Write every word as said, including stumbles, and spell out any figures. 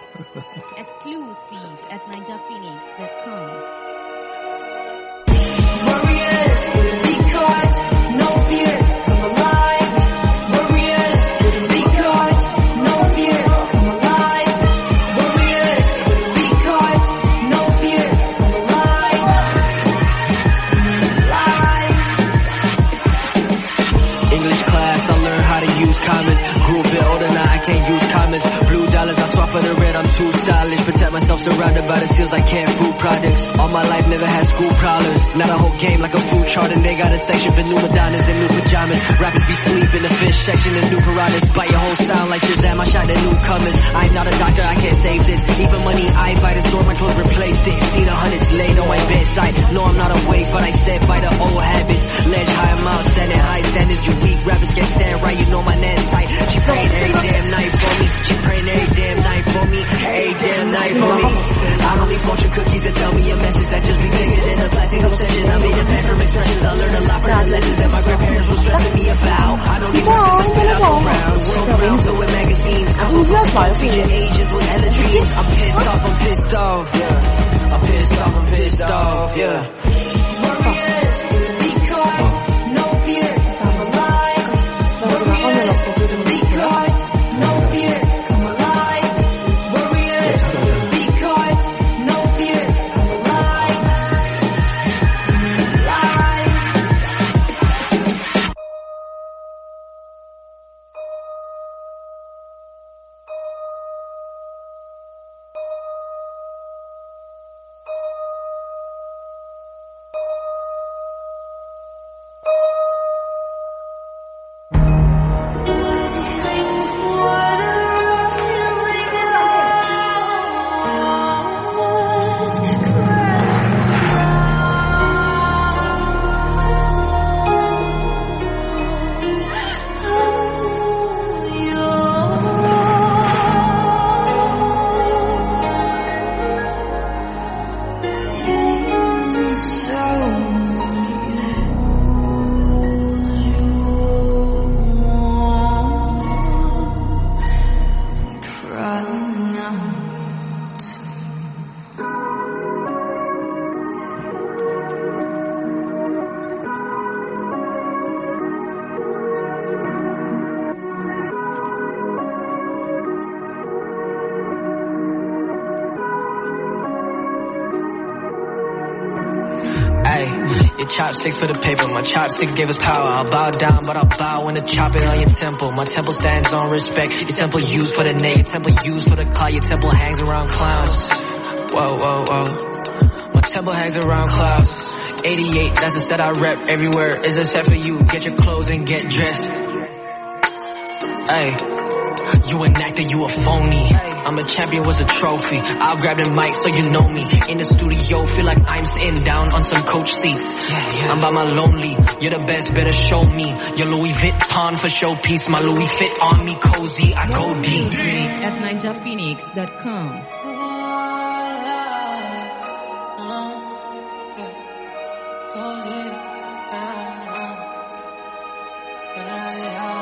Exclusive at ninja phoenix dot com. Warriors with a big heart, no fear, come alive. Warriors with a big heart, no fear, come alive. Warriors with a big heart, no fear, come alive. Alive. English class, I learned how to use commas. Grew a bit older now, I can't use commas. Blue dollars, I swap for the red, I'm too stylish. Protect myself surrounded by the seals like canned food products. All my life never had school problems. Not a whole game like a food chart, and they got a section for new Madonnas and new pajamas. Rappers be sleeping, the fish section is new piranhas. Bite your whole sound like Shazam, I shot at newcomers. I'm not a doctor, I can't save this. Even money I buy the store, my clothes replaced it. See the hundreds laid on my bedside. No, I'm not awake, but I said by the old habits. Ledge high, I'm out, standing high standards. You weak rappers can't stand right, you know my net tight. She praying every damn night for me. She praying every damn night for me. Every damn night for me. I don't need fortune cookies to tell me a message that just be bigger than the plastic obsession. I made a bed from expressions. I learned a lot from the lessons that my grandparents were stressing me about. I don't need weapons to spit out around. The world around filled with magazines. Cover photos featuring Asians with hella dreams. I'm pissed off, I'm pissed off. Yeah. I'm pissed off, I'm pissed off. Yeah. Warriors with a big heart, no fear, come alive. Warriors with a big heart, no fear, come alive. Warriors with a big heart, no fear, come alive. Alive. Your chopsticks for the paper, my chopsticks gave us power. I'll bow down, but I'll bow when I chop it on your temple. My temple stands on respect. Your temple used for the name, your temple used for the cloud. Your temple hangs around clowns. Whoa, whoa, whoa. My temple hangs around clouds. eighty-eight, that's the set I rep everywhere. Is a set for you. Get your clothes and get dressed. Hey, you an actor, you a phony. I'm a champion with a trophy. I'll grab the mic so you know me. In the studio, feel like I'm sitting down on some coach seats. Yeah, yeah. I'm by my lonely. You're the best, better show me. Your Louis Vuitton for showpiece. My Louis fit on me, cozy. I go deep. At ninja phoenix dot com. Yeah.